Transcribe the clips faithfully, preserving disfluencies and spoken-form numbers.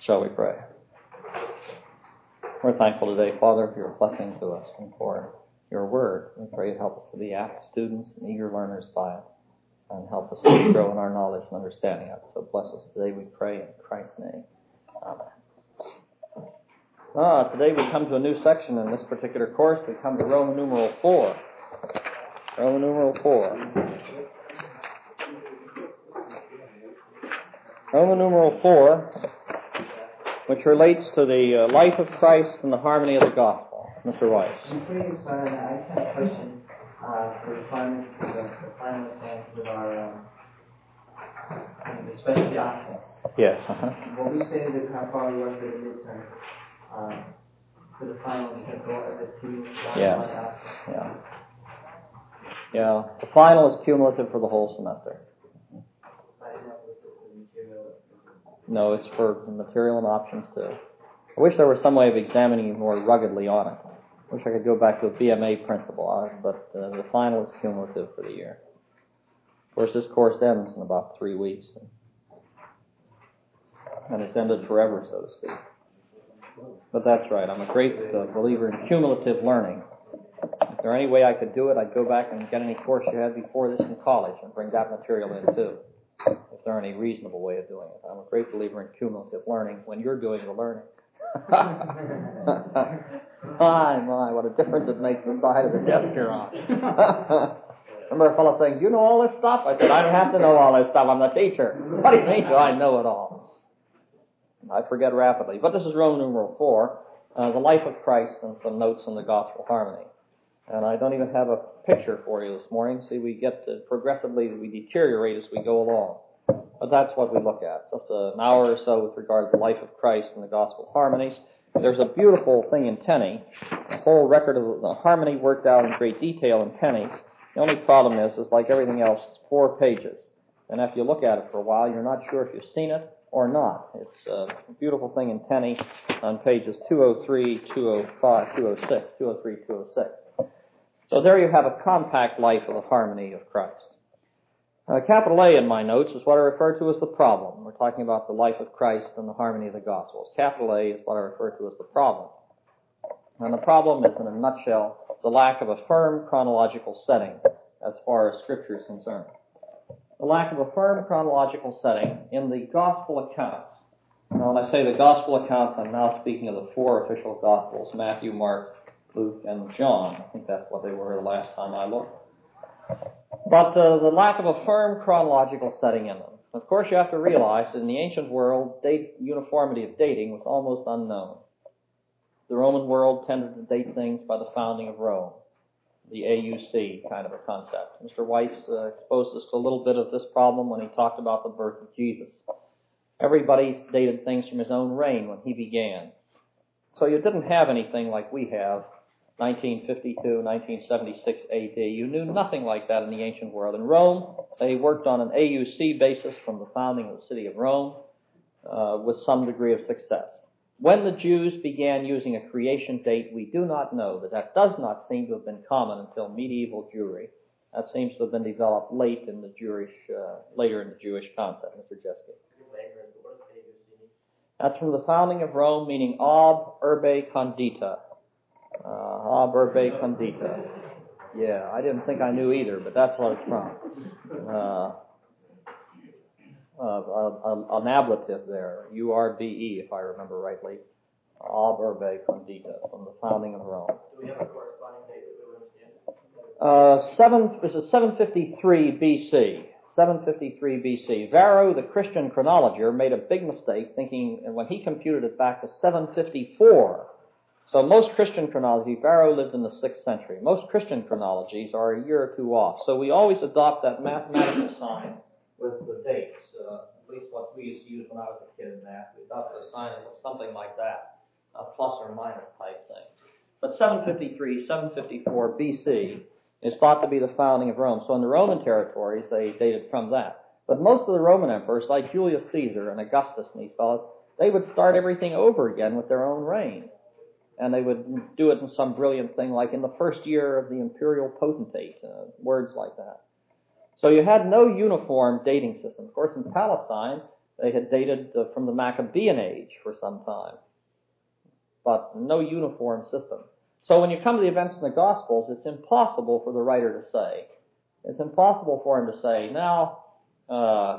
Shall we pray? We're thankful today, Father, for your blessing to us and for your word. We pray you help us to be apt students and eager learners by it, and help us to grow in our knowledge and understanding of it. So bless us today, we pray, in Christ's name. Amen. Ah, today we come to a new section in this particular course. We come to Roman numeral four. Roman numeral four. Roman numeral four, which relates to the uh, life of Christ and the harmony of the gospel. Mister Weiss. Please, uh, I just have a question uh, for the final, for the, the final exams of our, um, especially options. Yes. Uh-huh. When we say that how far we are for the midterm, uh, for the final, we can go as a two. Yeah. Yeah. Yeah. The final is cumulative for the whole semester. No, it's for material and options too. I wish there was some way of examining you more ruggedly on it. I wish I could go back to a B M A principle on it, but uh, the final is cumulative for the year. Of course, this course ends in about three weeks. And it's ended forever, so to speak. But that's right. I'm a great uh, believer in cumulative learning. If there any way I could do it, I'd go back and get any course you had before this in college and bring that material in too. If there any reasonable way of doing it. I'm a great believer in cumulative learning when you're doing the learning. My, my, what a difference it makes the side of the desk you're on. Remember a fellow saying, do you know all this stuff? I said, I don't have to know all this stuff. I'm the teacher. What do you mean, do I know it all? I forget rapidly. But this is Roman numeral four, uh, the life of Christ and some notes on the gospel harmony. And I don't even have a picture for you this morning. See, we get to progressively, we deteriorate as we go along. But that's what we look at. Just an hour or so with regard to the life of Christ and the gospel harmonies. There's a beautiful thing in Tenney, a whole record of the harmony worked out in great detail in Tenney. The only problem is, is like everything else, it's four pages. And if you look at it for a while, you're not sure if you've seen it or not. It's a beautiful thing in Tenney on pages two oh three, two oh five, two oh six, two oh three, two oh six. So there you have a compact life of the harmony of Christ. Uh, capital A in my notes is what I refer to as the problem. We're talking about the life of Christ and the harmony of the Gospels. Capital A is what I refer to as the problem. And the problem is, in a nutshell, the lack of a firm chronological setting as far as Scripture is concerned. The lack of a firm chronological setting in the Gospel accounts. Now, when I say the Gospel accounts, I'm now speaking of the four official Gospels, Matthew, Mark, Luke, and John. I think that's what they were the last time I looked. But uh, the lack of a firm chronological setting in them. Of course, you have to realize that in the ancient world, date, uniformity of dating was almost unknown. The Roman world tended to date things by the founding of Rome, the A U C kind of a concept. Mister Weiss uh, exposed us to a little bit of this problem when he talked about the birth of Jesus. Everybody dated things from his own reign when he began. So you didn't have anything like we have, nineteen fifty-two, nineteen seventy-six A D. You knew nothing like that in the ancient world. In Rome, they worked on an A U C basis from the founding of the city of Rome uh, with some degree of success. When the Jews began using a creation date, we do not know, that that does not seem to have been common until medieval Jewry. That seems to have been developed late in the Jewish, uh, later in the Jewish concept, Mister Jeske. That's from the founding of Rome, meaning ab urbe condita. Uh, ab urbe condita. Yeah, I didn't think I knew either, but that's what it's from. Uh, uh, a, an ablative there, U R B E, if I remember rightly. Ab urbe condita, from the founding of Rome. Do we have a corresponding date that we understand? Uh, seven, this is seven fifty-three B C. seven fifty-three B C. Varro, the Christian chronologer, made a big mistake thinking, and when he computed it back to seven fifty-four. So most Christian chronology, Varro lived in the sixth century. Most Christian chronologies are a year or two off. So we always adopt that mathematical sign with the dates. Uh, at least what we used to use when I was a kid in math. We adopted a sign that was something like that, a plus or minus type thing. But seven fifty-three, seven fifty-four B C is thought to be the founding of Rome. So in the Roman territories, they dated from that. But most of the Roman emperors, like Julius Caesar and Augustus and these fellows, they would start everything over again with their own reign. And they would do it in some brilliant thing like in the first year of the imperial potentate, uh, words like that. So you had no uniform dating system. Of course, in Palestine, They had dated uh, from the Maccabean age for some time, but no uniform system. So when you come to the events in the Gospels, it's impossible for the writer to say. It's impossible for him to say, now, uh,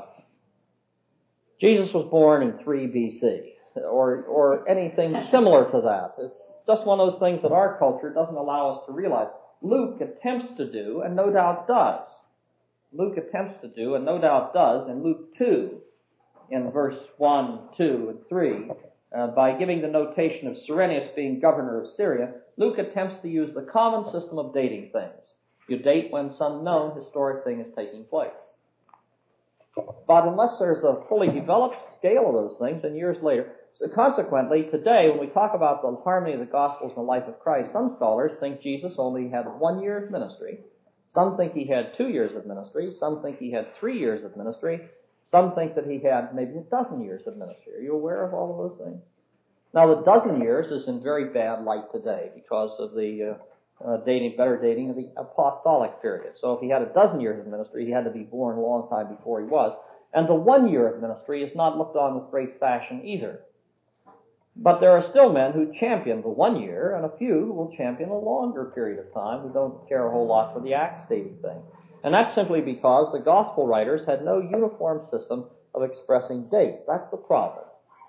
Jesus was born in three B C, or or anything similar to that. It's just one of those things that our culture doesn't allow us to realize. Luke attempts to do, and no doubt does. Luke attempts to do, and no doubt does, in Luke two, in verse one, two, and three, uh, by giving the notation of Cyrenius being governor of Syria, Luke attempts to use the common system of dating things. You date when some known historic thing is taking place. But unless there's a fully developed scale of those things, and years later, so consequently, today, when we talk about the harmony of the Gospels and the life of Christ, some scholars think Jesus only had one year of ministry. Some think he had two years of ministry. Some think he had three years of ministry. Some think that he had maybe a dozen years of ministry. Are you aware of all of those things? Now, the dozen years is in very bad light today because of the uh, uh, dating, better dating of the apostolic period. So if he had a dozen years of ministry, he had to be born a long time before he was. And the one year of ministry is not looked on with great fashion either. But there are still men who champion the one year, and a few who will champion a longer period of time who don't care a whole lot for the Acts dating thing. And that's simply because the gospel writers had no uniform system of expressing dates. That's the problem.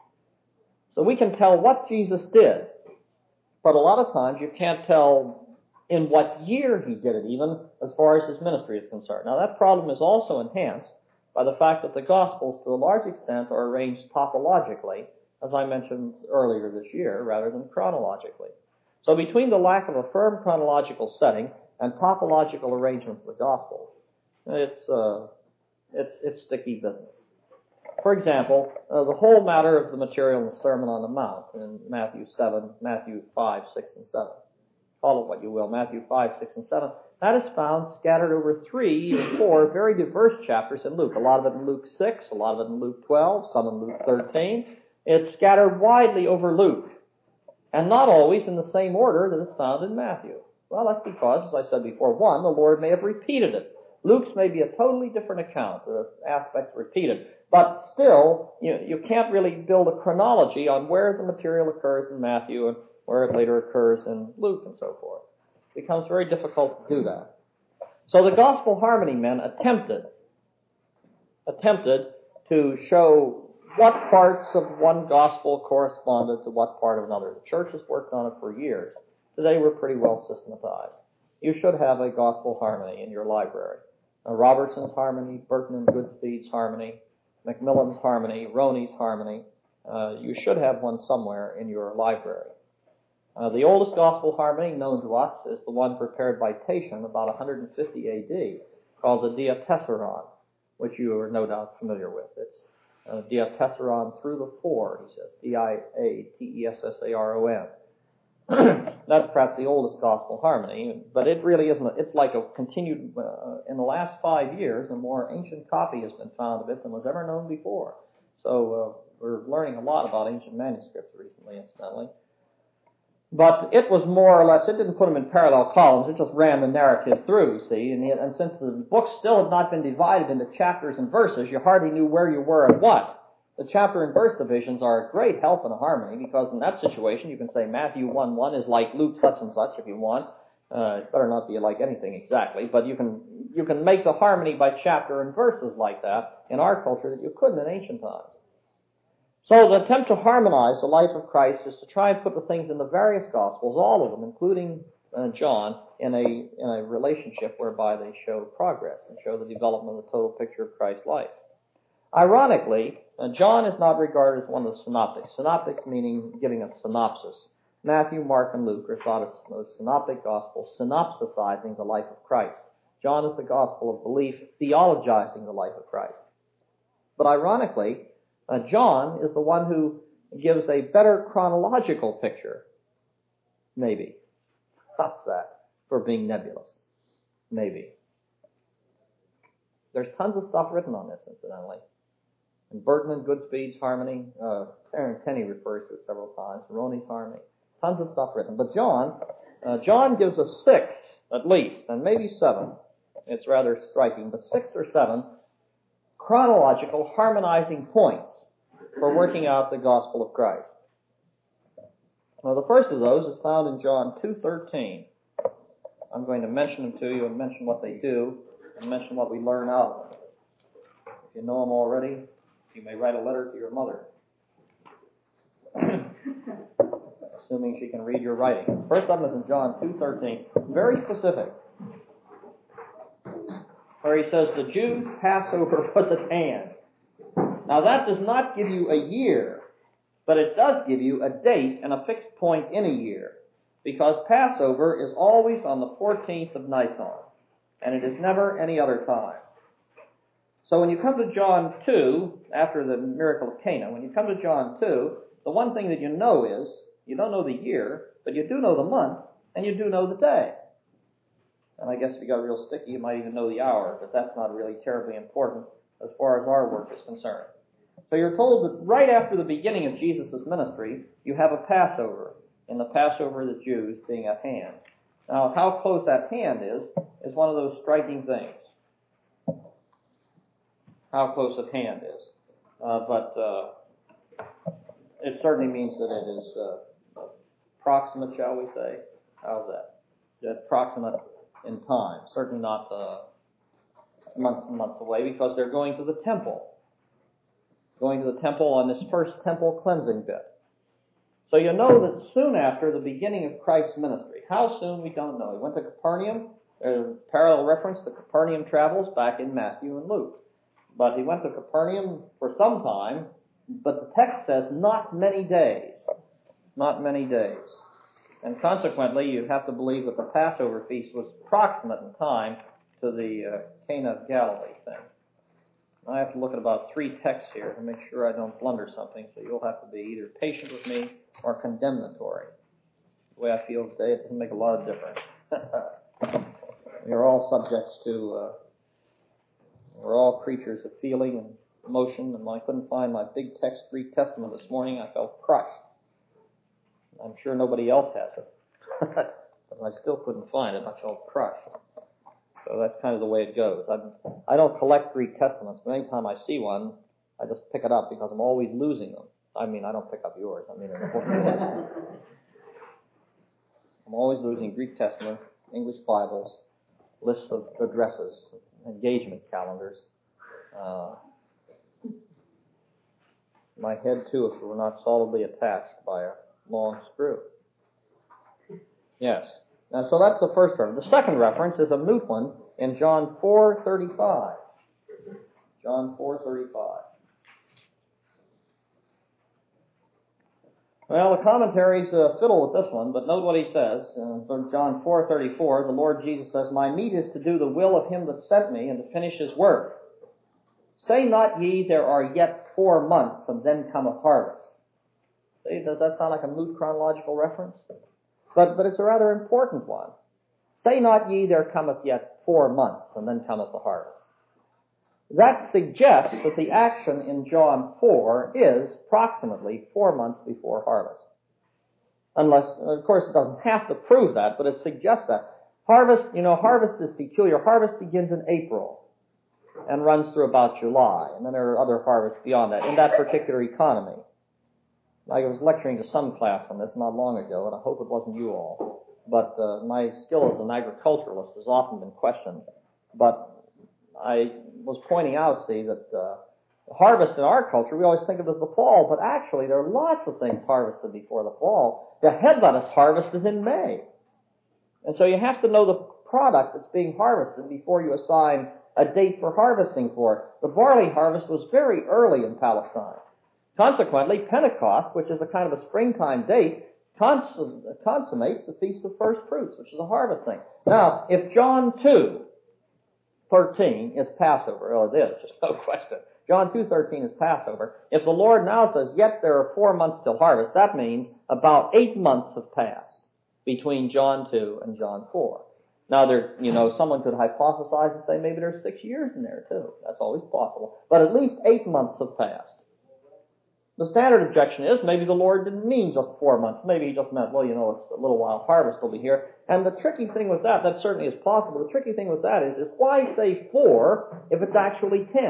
So we can tell what Jesus did, but a lot of times you can't tell in what year he did it, even as far as his ministry is concerned. Now that problem is also enhanced by the fact that the Gospels, to a large extent, are arranged topologically, as I mentioned earlier this year, rather than chronologically. So between the lack of a firm chronological setting and topological arrangements of the Gospels, it's uh, it's it's sticky business. For example, uh, the whole matter of the material in the Sermon on the Mount in Matthew seven, Matthew five, six, and seven. Call it what you will, Matthew five, six, and seven. That is found scattered over three or four very diverse chapters in Luke. A lot of it in Luke six, a lot of it in Luke twelve, some in Luke thirteen. It's scattered widely over Luke, and not always in the same order that it's found in Matthew. Well, that's because, as I said before, one, the Lord may have repeated it. Luke's may be a totally different account, the aspects repeated. But still, you, you can't really build a chronology on where the material occurs in Matthew and where it later occurs in Luke and so forth. It becomes very difficult to do that. So the gospel harmony men attempted, attempted to show what parts of one gospel corresponded to what part of another. The church has worked on it for years. Today we're pretty well systematized. You should have a gospel harmony in your library. Now, Robertson's harmony, Burton and Goodspeed's harmony, Macmillan's harmony, Roney's harmony. Uh, you should have one somewhere in your library. Uh, the oldest gospel harmony known to us is the one prepared by Tatian about one hundred fifty A D, called the Diatessaron, which you are no doubt familiar with. It's uh, Diatessaron through the four, he says, D I A T E S S A R O N. That's perhaps the oldest gospel harmony, but it really isn't. It's like a continued, uh, in the last five years, a more ancient copy has been found of it than was ever known before. So uh, we're learning a lot about ancient manuscripts recently, incidentally. But it was more or less, it didn't put them in parallel columns, it just ran the narrative through, see, and, and since the book still had not been divided into chapters and verses, you hardly knew where you were and what. The chapter and verse divisions are a great help in a harmony, because in that situation you can say Matthew one one is like Luke such and such if you want. Uh, it better not be like anything exactly, but you can you can make the harmony by chapter and verses like that in our culture that you couldn't in ancient times. So the attempt to harmonize the life of Christ is to try and put the things in the various Gospels, all of them, including uh, John, in a in a relationship whereby they show progress and show the development of the total picture of Christ's life. Ironically, uh, John is not regarded as one of the synoptics. Synoptics meaning giving a synopsis. Matthew, Mark, and Luke are thought as the synoptic gospels, synopsisizing the life of Christ. John is the gospel of belief, theologizing the life of Christ. But ironically, uh, John is the one who gives a better chronological picture. Maybe. How's that for being nebulous? Maybe. There's tons of stuff written on this, incidentally. And Burton and Goodspeed's harmony, uh, Aaron Tenney refers to it several times, Roney's harmony, tons of stuff written. But John, uh, John gives us six, at least, and maybe seven. It's rather striking, but six or seven chronological harmonizing points for working out the gospel of Christ. Now, the first of those is found in John two thirteen. I'm going to mention them to you and mention what they do and mention what we learn out of them. If you know them already, you may write a letter to your mother, assuming she can read your writing. First of them is in John two thirteen, very specific, where he says the Jews' Passover was at hand. Now, that does not give you a year, but it does give you a date and a fixed point in a year, because Passover is always on the fourteenth of Nisan, and it is never any other time. So when you come to John two, after the miracle of Cana, when you come to John two, the one thing that you know is, you don't know the year, but you do know the month, and you do know the day. And I guess if you got real sticky, you might even know the hour, but that's not really terribly important as far as our work is concerned. So you're told that right after the beginning of Jesus' ministry, you have a Passover, in the Passover of the Jews being at hand. Now, how close at hand is, is one of those striking things. How close at hand is. Uh, but uh, it certainly means that it is uh, proximate, shall we say. How's that? That proximate in time. Certainly not uh, months and months away, because they're going to the temple. Going to the temple on this first temple cleansing bit. So you know that soon after the beginning of Christ's ministry, how soon we don't know. He went to Capernaum. There's a parallel reference to Capernaum travels back in Matthew and Luke. But he went to Capernaum for some time, but the text says not many days. Not many days. And consequently, you have to believe that the Passover feast was proximate in time to the uh, Cana of Galilee thing. I have to look at about three texts here to make sure I don't blunder something, so you'll have to be either patient with me or condemnatory. The way I feel today, it doesn't make a lot of difference. We're all subjects to, uh, we're all creatures of feeling and emotion, and when I couldn't find my big text Greek Testament this morning, I felt crushed. I'm sure nobody else has it. But I still couldn't find it. I felt crushed. So that's kind of the way it goes. I'm, I don't collect Greek Testaments, but anytime I see one, I just pick it up because I'm always losing them. I mean, I don't pick up yours. I mean, in the book. I'm always losing Greek Testaments, English Bibles, lists of addresses, engagement calendars. Uh, my head, too, if it were not solidly attached by a long screw. Yes. Now, so that's the first reference. The second reference is a moot one in John four thirty-five. John four thirty-five. Well, the commentaries uh, fiddle with this one, but note what he says. Uh, from John four thirty-four, the Lord Jesus says, "My meat is to do the will of him that sent me, and to finish his work. Say not ye, there are yet four months, and then cometh harvest." See, does that sound like a moot chronological reference? But, but it's a rather important one. Say not ye, there cometh yet four months, and then cometh the harvest. That suggests that the action in John four is approximately four months before harvest. Unless, of course, it doesn't have to prove that, but it suggests that. Harvest, you know, harvest is peculiar. Harvest begins in April and runs through about July, and then there are other harvests beyond that in that particular economy. I was lecturing to some class on this not long ago, and I hope it wasn't you all. But uh, my skill as an agriculturalist has often been questioned. But I was pointing out, see, that uh, harvest in our culture, we always think of as the fall, but actually there are lots of things harvested before the fall. The head lettuce harvest is in May. And so you have to know the product that's being harvested before you assign a date for harvesting for it. The barley harvest was very early in Palestine. Consequently, Pentecost, which is a kind of a springtime date, consum- consummates the Feast of First Fruits, which is a harvest thing. Now, if John two thirteen is Passover, oh, it is, there's no question. John two thirteen is Passover. If the Lord now says, yet there are four months till harvest, that means about eight months have passed between John two and John four. Now, there, you know, someone could hypothesize and say maybe there's six years in there, too. That's always possible. But at least eight months have passed. The standard objection is maybe the Lord didn't mean just four months. Maybe he just meant, well, you know, it's a little while, harvest will be here. And the tricky thing with that, that certainly is possible. The tricky thing with that is, is why say four if it's actually ten?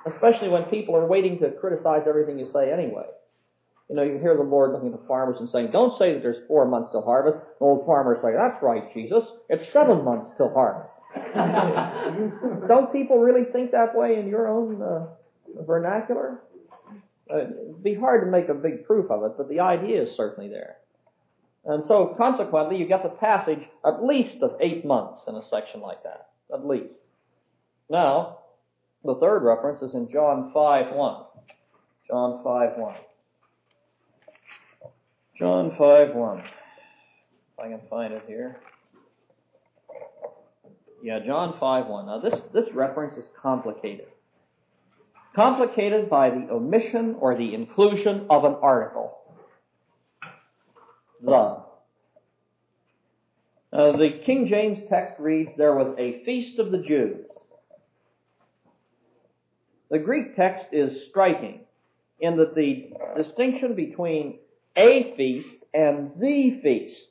especially when people are waiting to criticize everything you say anyway. You know, you hear the Lord looking at the farmers and saying, don't say that there's four months till harvest. The old farmers say, that's right, Jesus, it's seven months till harvest. Don't people really think that way in your own uh, vernacular? Uh, it'd be hard to make a big proof of it, but the idea is certainly there. And so, consequently, you get the passage at least of eight months in a section like that. At least. Now, the third reference is in John five one. John five one. John five one. If I can find it here. Yeah, John five one. Now, this, this reference is complicated. Complicated by the omission or the inclusion of an article. The. Uh, the King James text reads, there was a feast of the Jews. The Greek text is striking in that the distinction between a feast and the feast.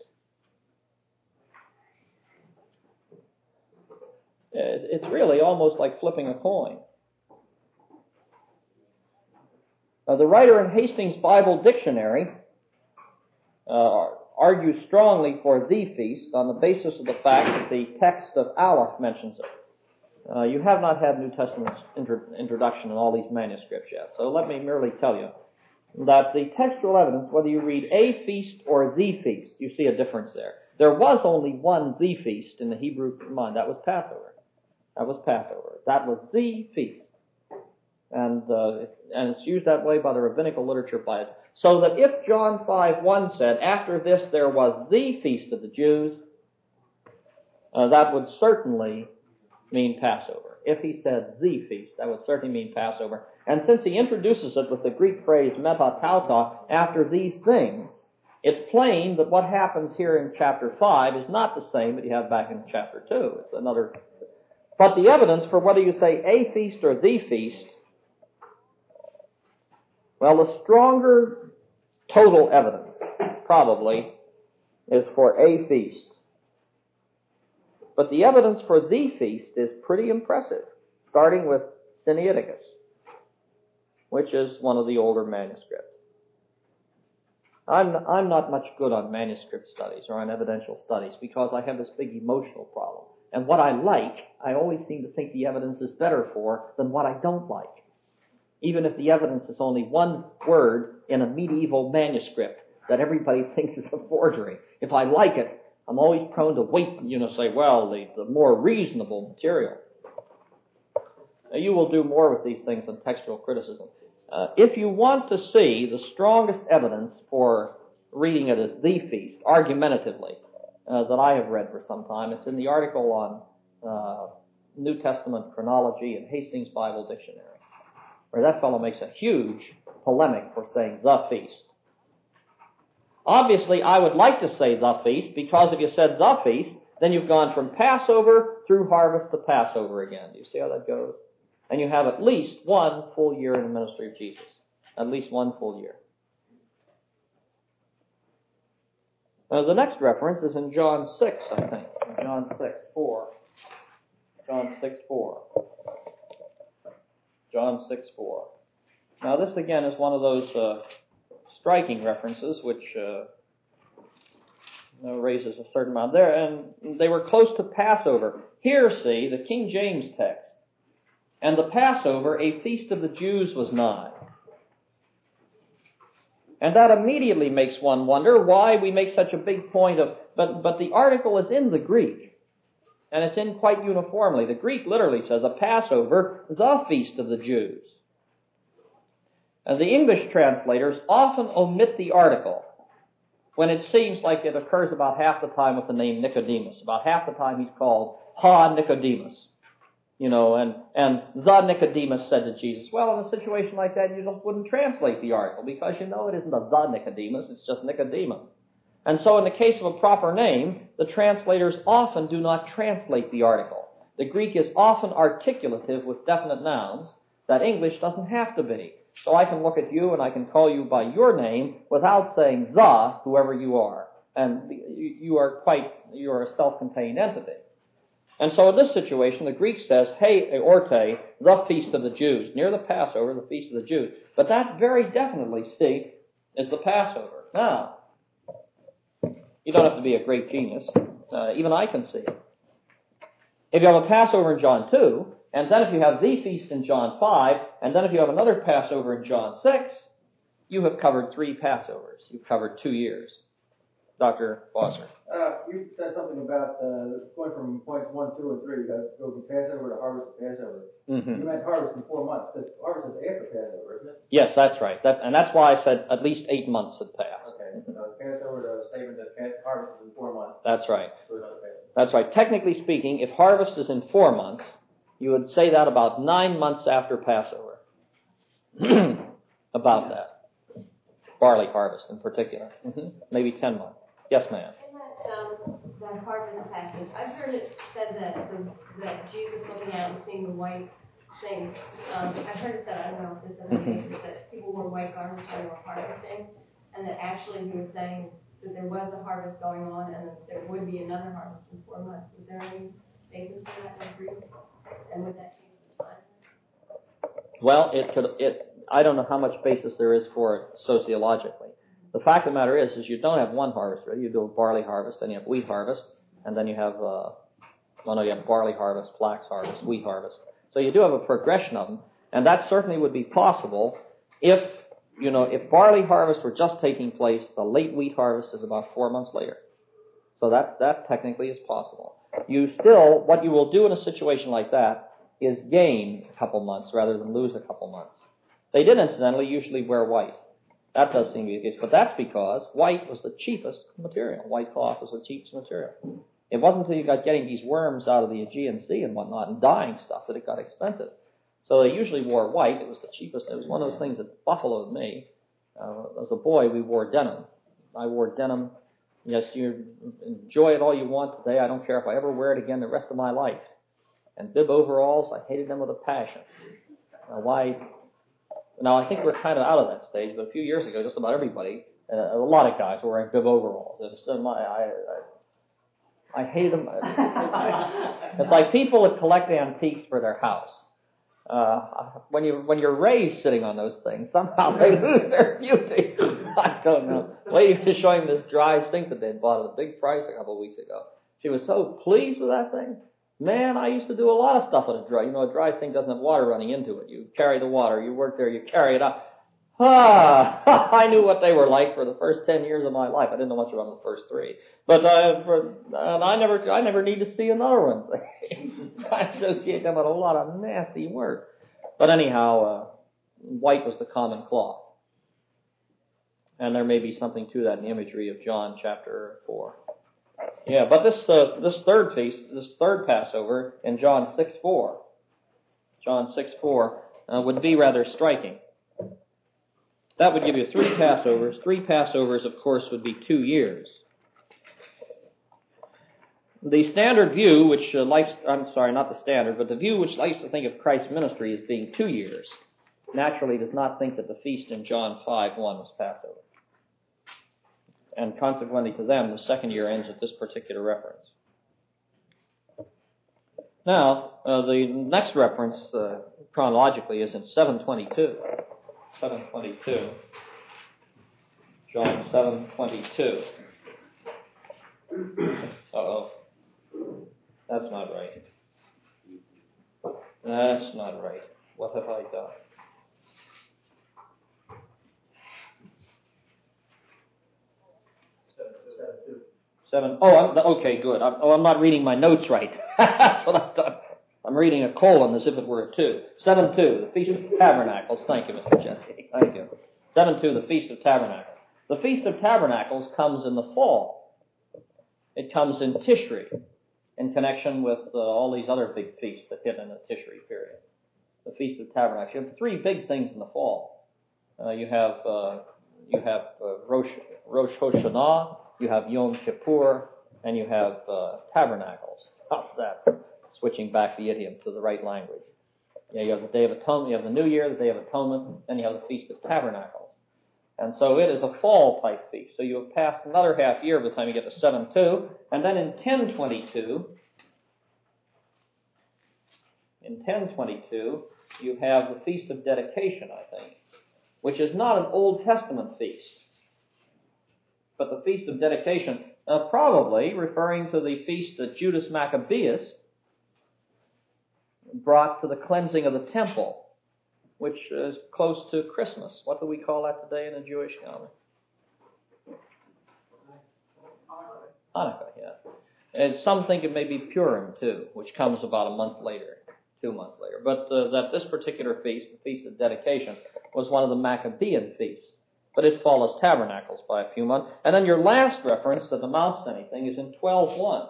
It's really almost like flipping a coin. Uh, the writer in Hastings Bible Dictionary uh, argues strongly for the feast on the basis of the fact that the text of Aleph mentions it. Uh, you have not had New Testament intro- introduction in all these manuscripts yet, so let me merely tell you that the textual evidence, whether you read a feast or the feast, you see a difference there. There was only one the feast in the Hebrew mind. That was Passover. That was Passover. That was the feast. And uh, and it's used that way by the rabbinical literature by it. So that if John five one said, after this there was the feast of the Jews, uh, that would certainly mean Passover. If he said the feast, that would certainly mean Passover. And since he introduces it with the Greek phrase metatauta, after these things, it's plain that what happens here in chapter five is not the same that you have back in chapter two. It's another. But the evidence for whether you say a feast or the feast, well, the stronger total evidence, probably, is for a feast. But the evidence for the feast is pretty impressive, starting with Sinaiticus, which is one of the older manuscripts. I'm, I'm not much good on manuscript studies or on evidential studies because I have this big emotional problem. And what I like, I always seem to think the evidence is better for than what I don't like. Even if the evidence is only one word in a medieval manuscript that everybody thinks is a forgery. If I like it, I'm always prone to wait and, you know, say, well, the, the more reasonable material. Now, you will do more with these things than textual criticism. Uh, if you want to see the strongest evidence for reading it as the feast, argumentatively, uh, that I have read for some time, it's in the article on uh, New Testament chronology in Hastings Bible Dictionary, where that fellow makes a huge polemic for saying the feast. Obviously, I would like to say the feast, because if you said the feast, then you've gone from Passover through harvest to Passover again. Do you see how that goes? And you have at least one full year in the ministry of Jesus. At least one full year. Now, the next reference is in John six, I think. John six, four. John six, four. John six, four. Now, this again is one of those uh, striking references which uh, you know, raises a certain amount there. And they were close to Passover. Here, see, the King James text. And the Passover, a feast of the Jews, was nigh. And that immediately makes one wonder why we make such a big point of, but, but the article is in the Greek. And it's in quite uniformly. The Greek literally says, a Passover, the feast of the Jews. And the English translators often omit the article when it seems like it occurs about half the time with the name Nicodemus. About half the time he's called Ha Nicodemus. You know, and, and the Nicodemus said to Jesus. Well, in a situation like that, you just wouldn't translate the article because you know it isn't a the Nicodemus, it's just Nicodemus. And so in the case of a proper name, the translators often do not translate the article. The Greek is often articulative with definite nouns that English doesn't have to be. So I can look at you and I can call you by your name without saying the, whoever you are. And you are quite, you are a self-contained entity. And so in this situation, the Greek says, hey, eorte, the feast of the Jews, near the Passover, the feast of the Jews. But that very definitely, see, is the Passover. Now, you don't have to be a great genius. Uh, even I can see it. If you have a Passover in John two, and then if you have the feast in John five, and then if you have another Passover in John six, you have covered three Passovers. You've covered two years. Doctor Bosser. Uh, you said something about uh, going from points one, two, and three. You got to go from Passover to harvest to Passover. Mm-hmm. You meant harvest in four months. Because harvest is after Passover, isn't it? Yes, that's right. That, and that's why I said at least eight months had passed. Okay. So Passover to statement that harvest is in four months. That's right. So another Passover. That's right. Technically speaking, if harvest is in four months, you would say that about nine months after Passover. About that. Barley harvest in particular. Mm-hmm. Maybe ten months. Yes, ma'am. In that, um, that harvest passage, I've heard it said that the, that Jesus looking out and seeing the white things. Um, I've heard it said, I don't know if this is the case, that people wore white garments when they were harvesting, and that actually he was saying that there was a harvest going on and that there would be another harvest in four months. Is there any basis for that in Greek? And would that change the time? Well, it could. It. I don't know how much basis there is for it sociologically. The fact of the matter is, is you don't have one harvest, really. You do a barley harvest, then you have wheat harvest, and then you have, uh, well, no, you have barley harvest, flax harvest, wheat harvest. So you do have a progression of them, and that certainly would be possible if, you know, if barley harvest were just taking place, the late wheat harvest is about four months later. So that, that technically is possible. You still, what you will do in a situation like that is gain a couple months rather than lose a couple months. They did, incidentally, usually wear white. That does seem to be the case, but that's because white was the cheapest material. White cloth was the cheapest material. It wasn't until you got getting these worms out of the Aegean Sea and whatnot and dyeing stuff that it got expensive. So they usually wore white. It was the cheapest. It was one of those things that buffaloed me. Uh, as a boy, we wore denim. I wore denim. Yes, you enjoy it all you want today. I don't care if I ever wear it again the rest of my life. And bib overalls, I hated them with a passion. Now, why... Now, I think we're kind of out of that stage, but a few years ago, just about everybody, uh, a lot of guys were wearing bib overalls. It's, uh, my, I, I, I hate them. It's like people that collect antiques for their house. Uh, when, you, when you're raised sitting on those things, somehow they lose their beauty. I don't know. Lady was showing this dry sink that they'd bought at a big price a couple of weeks ago. She was so pleased with that thing. Man, I used to do a lot of stuff with a dry. You know, a dry sink doesn't have water running into it. You carry the water. You work there. You carry it up. Ah, I knew what they were like for the first ten years of my life. I didn't know much about them the first three, but uh, for, and I never, I never need to see another one. I associate them with a lot of nasty work. But anyhow, uh, white was the common cloth, and there may be something to that in the imagery of John chapter four. Yeah, but this uh, this third feast, this third Passover in John six four, John six four uh, would be rather striking. That would give you three Passovers. Three Passovers, of course, would be two years. The standard view, which uh, likes, I'm sorry, not the standard, but the view which likes to think of Christ's ministry as being two years, naturally does not think that the feast in John five one was Passover. And consequently to them, the second year ends at this particular reference. Now, uh, the next reference uh, chronologically is in seven twenty-two. seven twenty-two. John seven twenty-two. Uh-oh. That's not right. That's not right. What have I done? Seven. Oh, I'm, okay, good. I'm, oh, I'm not reading my notes right. That's what I've done. I'm reading a colon as if it were a two. Seven two, the Feast of Tabernacles. Thank you, Mister Chesky. Thank you. Seven two, the Feast of Tabernacles. The Feast of Tabernacles comes in the fall. It comes in Tishri, in connection with uh, all these other big feasts that hit in the Tishri period. The Feast of Tabernacles. You have three big things in the fall. Uh, you have uh, you have uh, Rosh, Rosh Hashanah. You have Yom Kippur, and you have uh, Tabernacles. How's that? Switching back the idiom to the right language. Yeah, you have the Day of Atonement, you have the New Year, the Day of Atonement, then you have the Feast of Tabernacles. And so it is a fall-type feast. So you have passed another half year by the time you get to seven two, and then in ten twenty-two, in ten twenty-two, you have the Feast of Dedication, I think, which is not an Old Testament feast, but the Feast of Dedication, uh, probably referring to the feast that Judas Maccabeus brought to the cleansing of the temple, which is close to Christmas. What do we call that today in the Jewish calendar? Hanukkah, yeah. And some think it may be Purim, too, which comes about a month later, two months later. But uh, that this particular feast, the Feast of Dedication, was one of the Maccabean feasts. But it follows Tabernacles by a few months. And then your last reference that amounts to anything is in twelve one.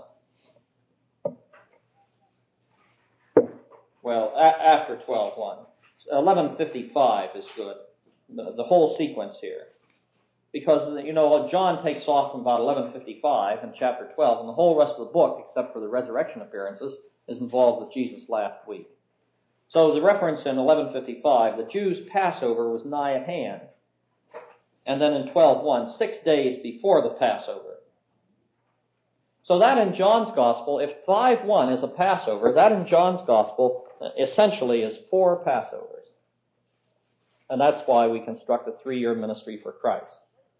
Well, a- after twelve one. eleven fifty-five is good, the, the whole sequence here. Because, you know, John takes off from about eleven fifty-five in chapter twelve, and the whole rest of the book, except for the resurrection appearances, is involved with Jesus last week. So the reference in eleven fifty-five, the Jews' Passover was nigh at hand. And then in twelve one, six days before the Passover. So that in John's Gospel, if five one is a Passover, that in John's Gospel essentially is four Passovers. And that's why we construct a three-year ministry for Christ.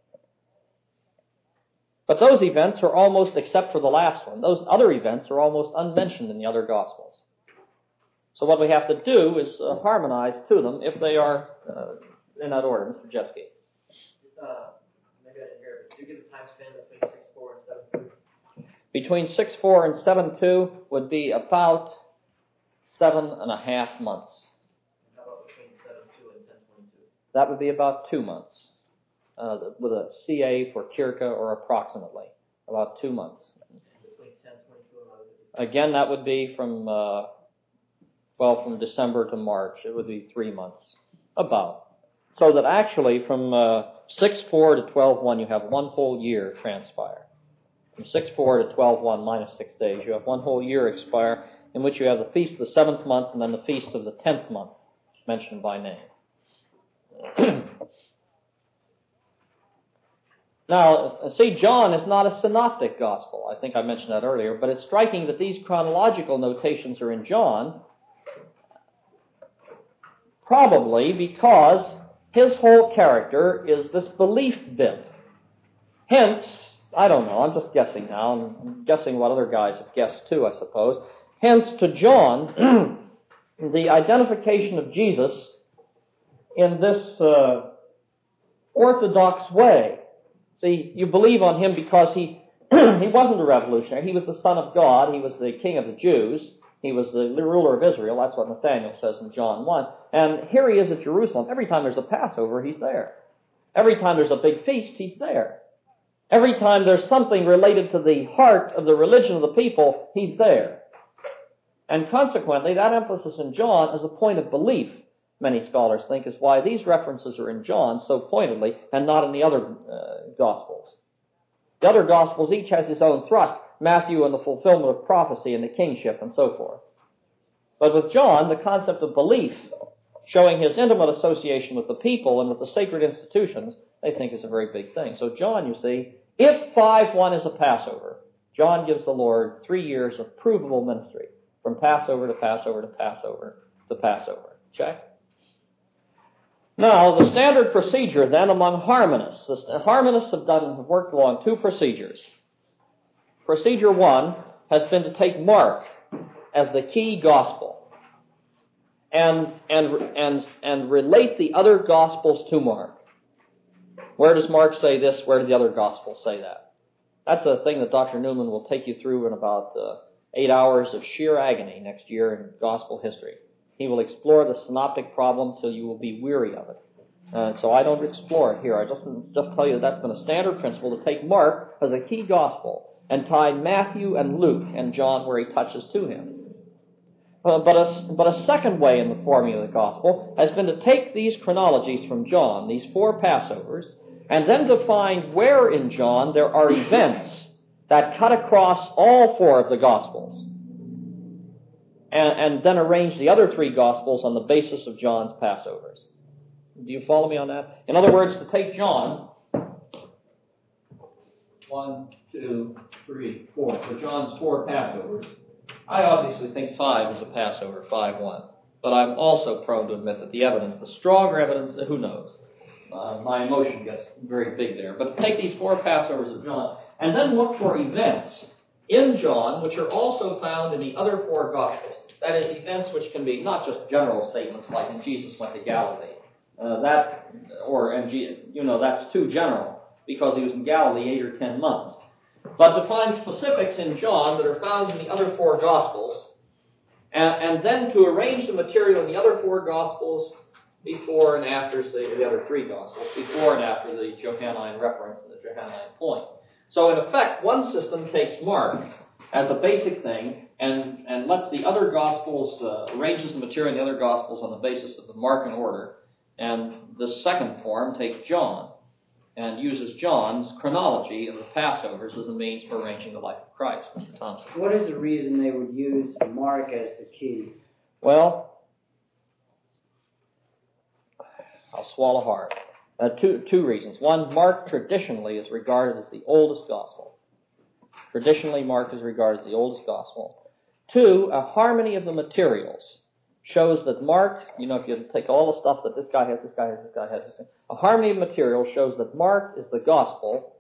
But those events are almost, except for the last one, those other events are almost unmentioned in the other Gospels. So what we have to do is uh, harmonize to them if they are uh, in that order. Mister Jeske. Uh, maybe I didn't hear it, but did you give a time span between six four and seven two? Between six four and seven two would be about seven and a half months. How about between seven two and ten twenty-two? That would be about two months. Uh, with a C A for Kirka, or approximately about two months. Between ten twenty-two and eleven fifty-two? Again, that would be from uh, well, from December to March. It would be three months, about. So that actually, from uh, six four to twelve one, you have one whole year transpire. From six four to twelve one minus six days, you have one whole year expire, in which you have the feast of the seventh month and then the feast of the tenth month, mentioned by name. Now, see, John is not a synoptic gospel. I think I mentioned that earlier, but it's striking that these chronological notations are in John, probably because his whole character is this belief bit. Hence, I don't know, I'm just guessing now, I'm guessing what other guys have guessed too, I suppose. Hence, to John, the identification of Jesus in this uh, orthodox way. See, you believe on him because he he wasn't a revolutionary. He was the Son of God. He was the King of the Jews. He was the ruler of Israel. That's what Nathanael says in John one. And here he is at Jerusalem. Every time there's a Passover, he's there. Every time there's a big feast, he's there. Every time there's something related to the heart of the religion of the people, he's there. And consequently, that emphasis in John is a point of belief, many scholars think, is why these references are in John so pointedly and not in the other uh, Gospels. The other Gospels each has its own thrust, Matthew and the fulfillment of prophecy and the kingship and so forth. But with John, the concept of belief, showing his intimate association with the people and with the sacred institutions, they think is a very big thing. So John, you see, if five one is a Passover, John gives the Lord three years of provable ministry, from Passover to Passover to Passover to Passover. Check? Now, the standard procedure then among harmonists, the harmonists have done have worked along two procedures. Procedure one has been to take Mark as the key gospel and and and and relate the other gospels to Mark. Where does Mark say this? Where do the other gospels say that? That's a thing that Doctor Newman will take you through in about uh, eight hours of sheer agony next year in gospel history. He will explore the synoptic problem till you will be weary of it. Uh, so I don't explore it here. I just just tell you that that's been a standard principle to take Mark as a key gospel and tie Matthew and Luke and John where he touches to him. Uh, but, a, but a second way in the forming of the gospel has been to take these chronologies from John, these four Passovers, and then to find where in John there are events that cut across all four of the gospels, and, and then arrange the other three gospels on the basis of John's Passovers. Do you follow me on that? In other words, to take John, one, two, three, four, for John's four Passovers, I obviously think five is a Passover, five one. But I'm also prone to admit that the evidence, the stronger evidence, who knows? Uh, my emotion gets very big there. But take these four Passovers of John, and then look for events in John which are also found in the other four Gospels. That is, events which can be not just general statements like when Jesus went to Galilee. Uh, that, or, and you know, that's too general because he was in Galilee eight or ten months. But to find specifics in John that are found in the other four Gospels, and, and then to arrange the material in the other four Gospels before and after, say, the other three Gospels, before and after the Johannine reference and the Johannine point. So in effect, one system takes Mark as a basic thing and, and lets the other Gospels, uh, arranges the material in the other Gospels on the basis of the Markan order. And the second form takes John and uses John's chronology of the Passovers as a means for arranging the life of Christ. Mister Thompson. What is the reason they would use Mark as the key? Well, I'll swallow hard. Uh, two, two reasons. One, Mark traditionally is regarded as the oldest gospel. Traditionally, Mark is regarded as the oldest gospel. Two, a harmony of the materials shows that Mark, you know, if you take all the stuff that this guy has, this guy has, this guy has, this, a harmony of material shows that Mark is the gospel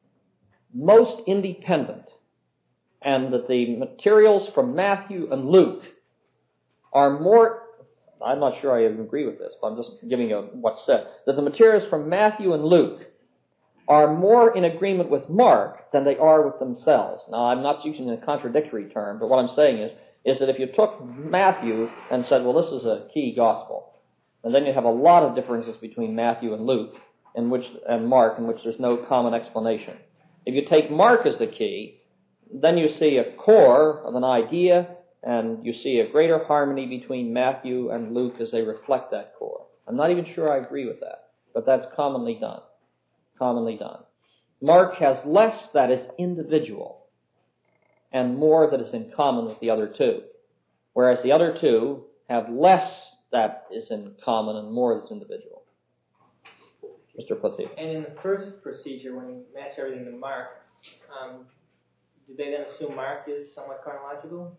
most independent, and that the materials from Matthew and Luke are more, I'm not sure I even agree with this, but I'm just giving you what's said, that the materials from Matthew and Luke are more in agreement with Mark than they are with themselves. Now, I'm not using a contradictory term, but what I'm saying is, is that if you took Matthew and said, well, this is a key gospel, and then you have a lot of differences between Matthew and Luke, in which and Mark, in which there's no common explanation. If you take Mark as the key, then you see a core of an idea, and you see a greater harmony between Matthew and Luke as they reflect that core. I'm not even sure I agree with that, but that's commonly done. Commonly done. Mark has less that is individual and more that is in common with the other two, whereas the other two have less that is in common and more that's individual. Mister Putty. And in the first procedure, when you match everything to Mark, um, did they then assume Mark is somewhat chronological?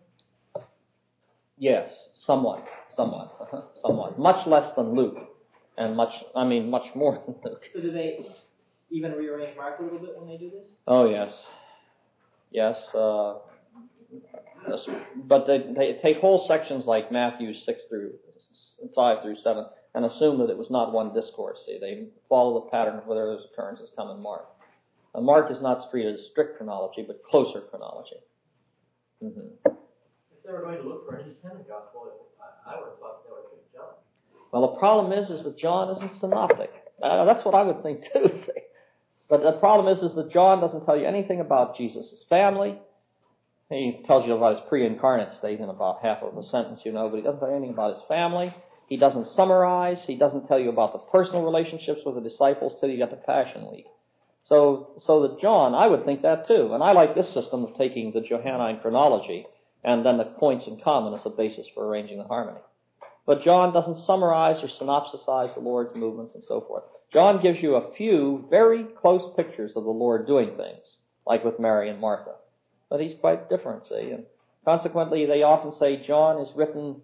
Yes, somewhat, somewhat, uh-huh, somewhat. Much less than Luke, and much, I mean, much more than Luke. So do they even rearrange Mark a little bit when they do this? Oh, yes. Yes, uh, but they, they take whole sections like Matthew six through five through seven and assume that it was not one discourse. See, they follow the pattern of whether those occurrences come in Mark. Uh, Mark is not treated as strict chronology, but closer chronology. Mm-hmm. If they were going to look for an independent gospel, I, I would have thought they would have picked John. Well, the problem is, is that John isn't synoptic. Uh, that's what I would think too. See? But the problem is, is that John doesn't tell you anything about Jesus' family. He tells you about his pre-incarnate state in about half of a sentence, you know, but he doesn't tell you anything about his family. He doesn't summarize. He doesn't tell you about the personal relationships with the disciples till you get to Passion Week. So, so that John, I would think that too. And I like this system of taking the Johannine chronology and then the points in common as a basis for arranging the harmony. But John doesn't summarize or synopsisize the Lord's movements and so forth. John gives you a few very close pictures of the Lord doing things, like with Mary and Martha. But he's quite different, see. And consequently, they often say John is written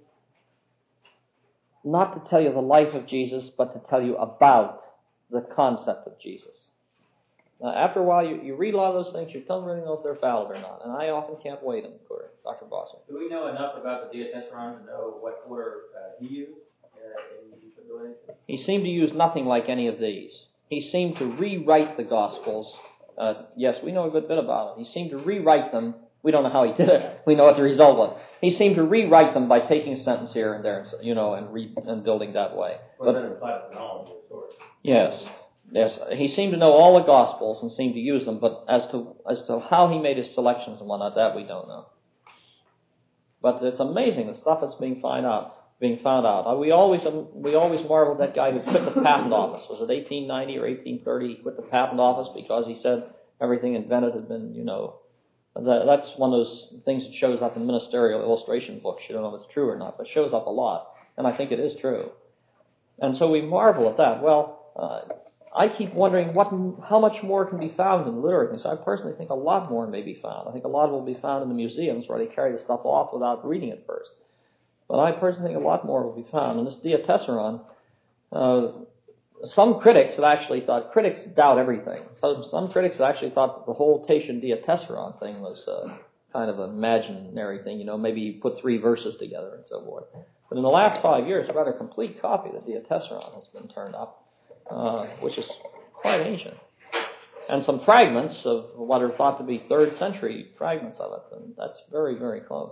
not to tell you the life of Jesus, but to tell you about the concept of Jesus. Now, after a while, you, you read a lot of those things, you don't really know if they're valid or not. And I often can't weigh them, Doctor Bosser. Do we know enough about the Diatessaron to know what order uh, he used uh, in the ability? He seemed to use nothing like any of these. He seemed to rewrite the Gospels. Uh, yes, we know a good bit about him. He seemed to rewrite them. We don't know how he did it. We know what the result was. He seemed to rewrite them by taking a sentence here and there, you know, and, re- and building that way. Well, but, that implies knowledge of sorts. Yes. Yes, he seemed to know all the Gospels and seemed to use them, but as to as to how he made his selections and whatnot, that we don't know. But it's amazing the stuff that's being found out. Being found out. We always we always marveled at that guy who quit the patent office. Was it eighteen ninety or eighteen thirty? He quit the patent office because he said everything invented had been, you know, that, that's one of those things that shows up in ministerial illustration books. You don't know if it's true or not, but it shows up a lot, and I think it is true. And so we marvel at that. Well. Uh, I keep wondering what, how much more can be found in the literary things. I personally think a lot more may be found. I think a lot will be found in the museums where they carry the stuff off without reading it first. But I personally think a lot more will be found. And this Diatessaron, uh, some critics have actually thought, critics doubt everything. So some critics have actually thought that the whole Tatian Diatessaron thing was uh, kind of an imaginary thing. You know, maybe you put three verses together and so forth. But in the last five years, a rather complete copy of the Diatessaron has been turned up. Uh, which is quite ancient. And some fragments of what are thought to be third century fragments of it, and that's very, very close.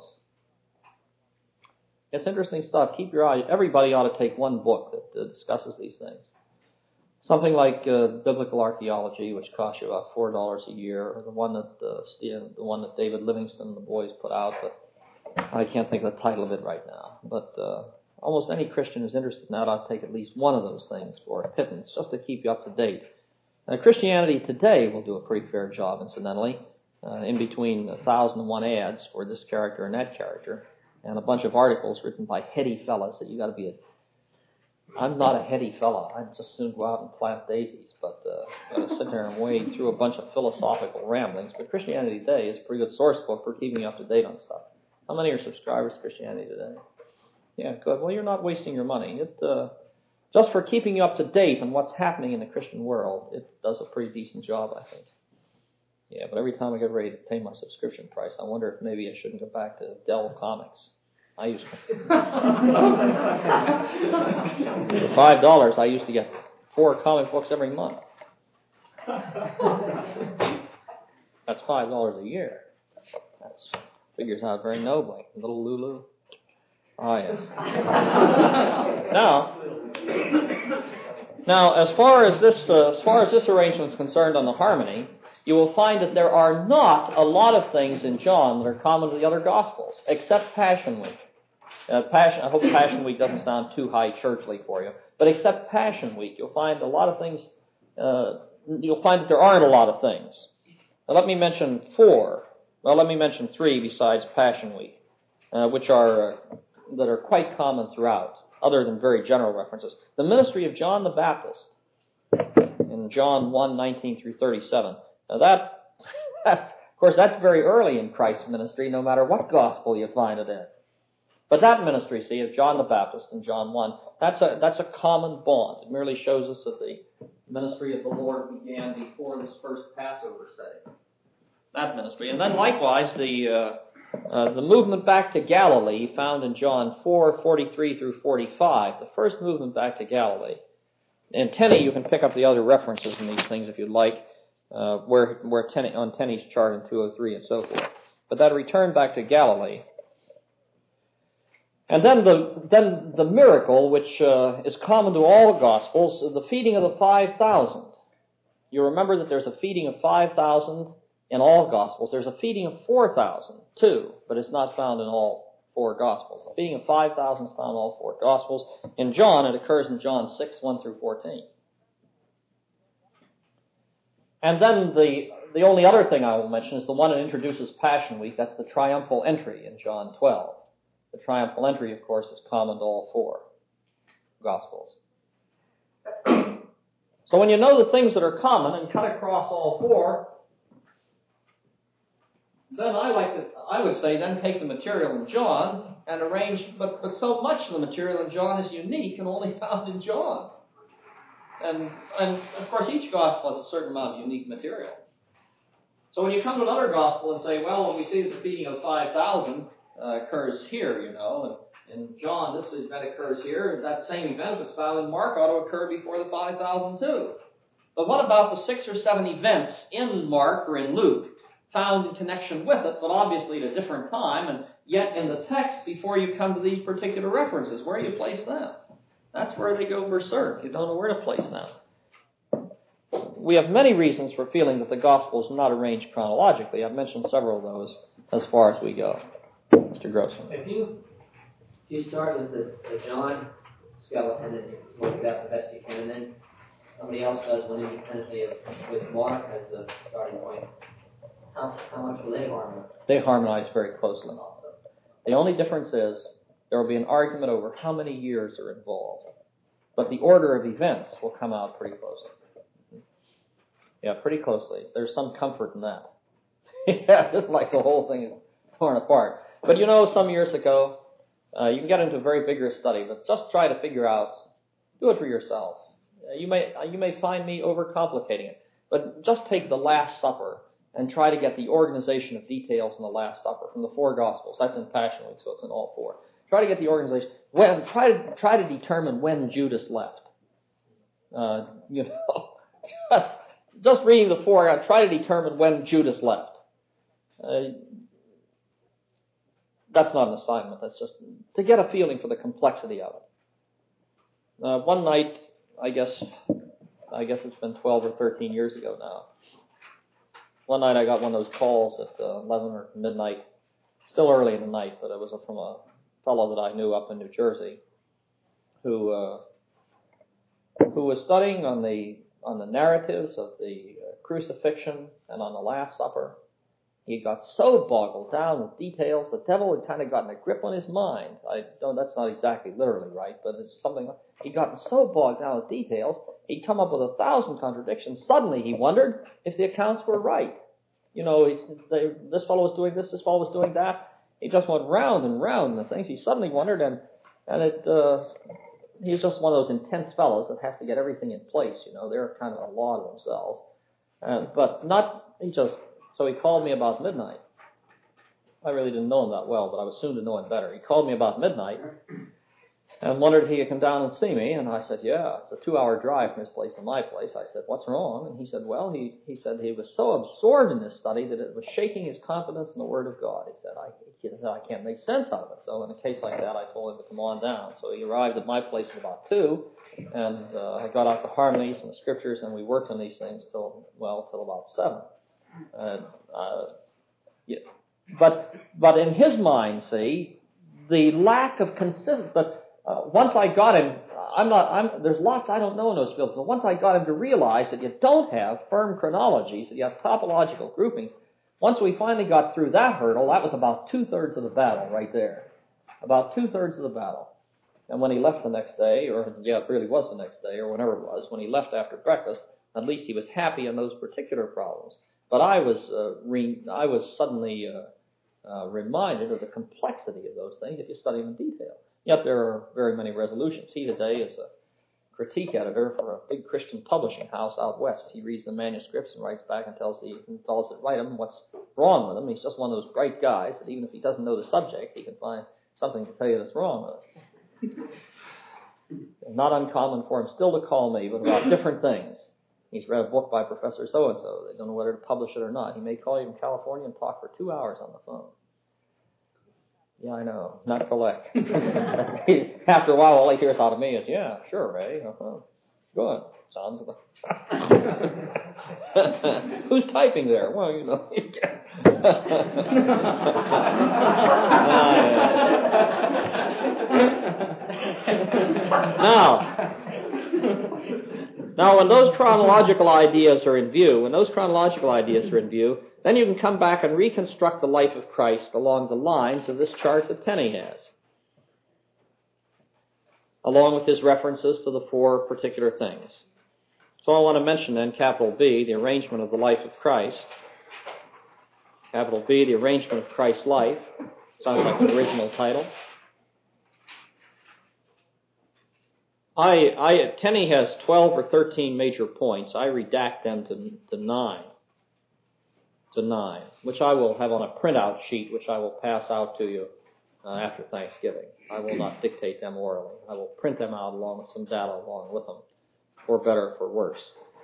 It's interesting stuff. Keep your eye. Everybody ought to take one book that uh, discusses these things. Something like uh, Biblical Archaeology, which costs you about four dollars a year, or the one that uh, Steve, the one that David Livingston and the boys put out, but I can't think of the title of it right now. But uh, almost any Christian who's interested in that ought to take at least one of those things for a pittance, just to keep you up to date. Now, Christianity Today will do a pretty fair job, incidentally, uh, in between a thousand and one ads for this character and that character, and a bunch of articles written by heady fellas that you got to be a... I'm not a heady fella. I'd just soon go out and plant daisies, but uh, I'm going to sit there and wade through a bunch of philosophical ramblings. But Christianity Today is a pretty good source book for keeping you up to date on stuff. How many are subscribers to Christianity Today? Yeah, good. Well, you're not wasting your money. It uh, just for keeping you up to date on what's happening in the Christian world, it does a pretty decent job, I think. Yeah, but every time I get ready to pay my subscription price, I wonder if maybe I shouldn't go back to Dell Comics. I used to. For five dollars, I used to get four comic books every month. That's five dollars a year. That figures out very nobly. Little Lulu. Oh, yes. Now, now, as far as this, uh, as far as this arrangement is concerned on the harmony, you will find that there are not a lot of things in John that are common to the other Gospels, except Passion Week. Uh, Passion, I hope Passion Week doesn't sound too high churchly for you, but except Passion Week, you'll find a lot of things. Uh, you'll find that there aren't a lot of things. Now, let me mention four. Well, let me mention three besides Passion Week, uh, which are. Uh, that are quite common throughout, other than very general references. The ministry of John the Baptist in John one, nineteen through thirty-seven. Now that, that, of course, that's very early in Christ's ministry, no matter what gospel you find it in. But that ministry, see, of John the Baptist in John one, that's a, that's a common bond. It merely shows us that the ministry of the Lord began before this first Passover setting. That ministry. And then likewise, the... Uh, Uh, the movement back to Galilee, found in John four, forty-three through forty-five, the first movement back to Galilee. In Tenney, you can pick up the other references in these things if you'd like, uh, where, where Tenney, on Tenney's chart in two oh three and so forth. But that return back to Galilee. And then the, then the miracle, which uh, is common to all the Gospels, the feeding of the five thousand. You remember that there's a feeding of five thousand in all Gospels. There's a feeding of four thousand, too, but it's not found in all four Gospels. The feeding of five thousand is found in all four Gospels. In John, it occurs in John six, one through fourteen. And then the, the only other thing I will mention is the one that introduces Passion Week. That's the triumphal entry in John twelve. The triumphal entry, of course, is common to all four Gospels. So when you know the things that are common and cut across all four, then I like to, I would say, then take the material in John and arrange, but, but so much of the material in John is unique and only found in John. And, and of course, each gospel has a certain amount of unique material. So when you come to another gospel and say, well, when we see that the feeding of five thousand uh, occurs here, you know, and in John this event occurs here, that same event, if it's found in Mark, ought to occur before the five thousand too. But what about the six or seven events in Mark or in Luke found in connection with it, but obviously at a different time, and yet in the text before you come to these particular references? Where do you place them? That's where they go berserk. You don't know where to place them. We have many reasons for feeling that the Gospels are not arranged chronologically. I've mentioned several of those as far as we go. Mister Grossman. If you you start with the, the John skeleton and you work it out the best you can, and then somebody else does one independently of, with Mark as the starting point, how, how much will they harmonize? They harmonize very closely. The only difference is there will be an argument over how many years are involved. But the order of events will come out pretty closely. Yeah, pretty closely. There's some comfort in that. Yeah, just like the whole thing is torn apart. But you know, some years ago, uh, you can get into a very vigorous study, but just try to figure out, do it for yourself. Uh, you may uh, you may find me overcomplicating it, but just take the Last Supper and try to get the organization of details in the Last Supper from the four Gospels. That's in Passion Week, so it's in all four. Try to get the organization. When try to try to determine when Judas left. Uh, you know, just, just reading the four, uh, try to determine when Judas left. Uh, that's not an assignment. That's just to get a feeling for the complexity of it. Uh, one night, I guess, I guess it's been twelve or thirteen years ago now. One night I got one of those calls at uh, eleven or midnight, still early in the night, but it was from a fellow that I knew up in New Jersey, who uh, who was studying on the on the narratives of the uh, crucifixion and on the Last Supper. He got so boggled down with details, the devil had kind of gotten a grip on his mind. I don't, that's not exactly literally right, but it's something, he'd gotten so bogged down with details, he'd come up with a thousand contradictions. Suddenly he wondered if the accounts were right. You know, he, they, this fellow was doing this, this fellow was doing that. He just went round and round in the things. He suddenly wondered, and, and it, uh, he was just one of those intense fellows that has to get everything in place, you know. They're kind of a law to themselves. Uh, but not, he just, so he called me about midnight. I really didn't know him that well, but I was soon to know him better. He called me about midnight and wondered if he could come down and see me. And I said, yeah, it's a two-hour drive from his place to my place. I said, what's wrong? And he said, well, he, he said he was so absorbed in this study that it was shaking his confidence in the Word of God. He said, I, he said, I can't make sense out of it. So in a case like that, I told him to come on down. So he arrived at my place at about two, and uh, I got out the harmonies and the scriptures, and we worked on these things till, well, till about seven. Uh, uh, yeah. But but in his mind, see, the lack of consistency. But uh, once I got him, I'm not. I'm, there's lots I don't know in those fields. But once I got him to realize that you don't have firm chronologies, that you have topological groupings. Once we finally got through that hurdle, that was about two thirds of the battle right there. About two thirds of the battle. And when he left the next day, or yeah, it really was the next day, or whenever it was, when he left after breakfast, at least he was happy on those particular problems. But I was uh, re- I was suddenly uh, uh, reminded of the complexity of those things if you study them in detail. Yet there are very many resolutions. He today is a critique editor for a big Christian publishing house out west. He reads the manuscripts and writes back and tells the fellows that write them what's wrong with them. He's just one of those bright guys that even if he doesn't know the subject, he can find something to tell you that's wrong with it. Not uncommon for him still to call me, but about different things. He's read a book by Professor so-and-so. They don't know whether to publish it or not. He may call you from California and talk for two hours on the phone. Yeah, I know. Not collect. After a while, all he hears out of me is, yeah, sure, Ray. Uh-huh. Good. Sounds good. Who's typing there? Well, you know. Now, Now, when those chronological ideas are in view, when those chronological ideas are in view, then you can come back and reconstruct the life of Christ along the lines of this chart that Tenney has, along with his references to the four particular things. So I want to mention then, capital B, the arrangement of the life of Christ. Capital B, the arrangement of Christ's life. Sounds like the original title. I, I, Tenney has twelve or thirteen major points. I redact them to, to nine. To nine, which I will have on a printout sheet, which I will pass out to you uh, after Thanksgiving. I will not dictate them orally. I will print them out along with some data along with them, for better or for worse.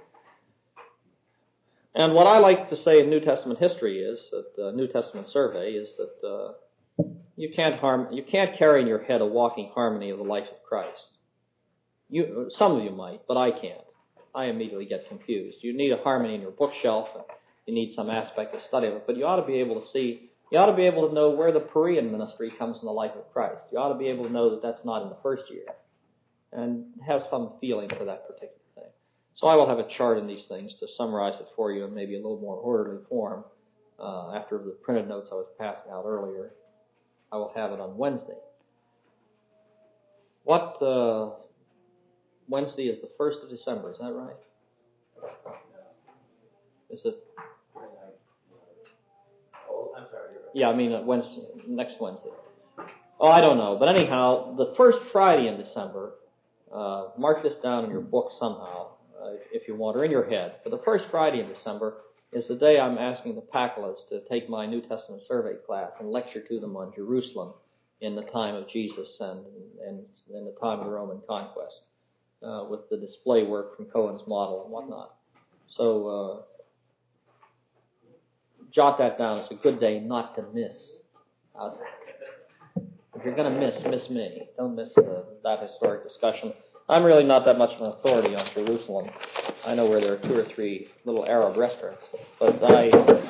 And what I like to say in New Testament history is that uh, New Testament survey is that uh, you can't harm, you can't carry in your head a walking harmony of the life of Christ. You, some of you might, but I can't. I immediately get confused. You need a harmony in your bookshelf. And you need some aspect of study of it, but you ought to be able to see. You ought to be able to know where the Perean ministry comes in the life of Christ. You ought to be able to know that that's not in the first year, and have some feeling for that particular thing. So I will have a chart in these things to summarize it for you in maybe a little more orderly form uh, after the printed notes I was passing out earlier. I will have it on Wednesday. What uh, Wednesday is the first of December? Is that right? Is it? Oh, I'm sorry. You're right. Yeah, I mean uh, Wednesday, next Wednesday. Oh, I don't know. But anyhow, the first Friday in December, uh, mark this down in your book somehow, uh, if you want, or in your head. For the first Friday in December is the day I'm asking the Pacolas to take my New Testament survey class and lecture to them on Jerusalem in the time of Jesus and and in the time of the Roman conquest, uh, with the display work from Cohen's model and whatnot. So uh, jot that down. It's a good day not to miss. How's that? If you're going to miss, miss me. Don't miss the, that historic discussion. I'm really not that much of an authority on Jerusalem. I know where there are two or three little Arab restaurants, but I.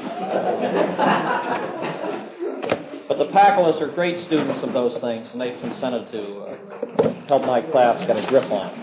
But the Pacolas are great students of those things, and they've consented to uh, help my class get a grip on it.